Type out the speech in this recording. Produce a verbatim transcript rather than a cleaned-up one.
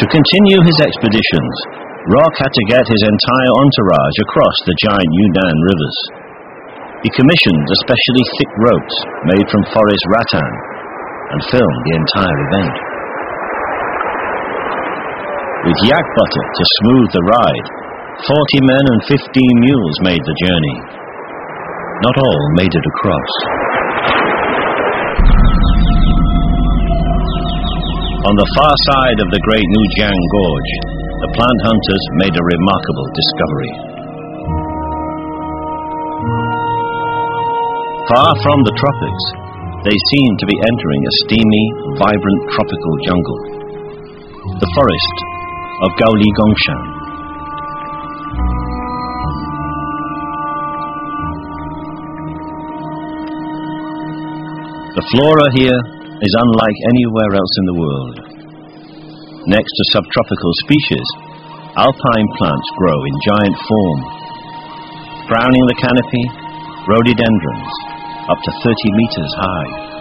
To continue his expeditions, Rock had to get his entire entourage across the giant Yunnan rivers. He commissioned especially thick ropes made from forest rattan and filmed the entire event. With yak butter to smooth the ride, forty men and fifteen mules made the journey. Not all made it across. On the far side of the Great Nujiang Gorge, the plant hunters made a remarkable discovery. Far from the tropics, they seemed to be entering a steamy, vibrant tropical jungle, the forest of Gaoli Gongshan. The flora here is unlike anywhere else in the world. Next to subtropical species, alpine plants grow in giant form, crowning the canopy, rhododendrons up to thirty meters high.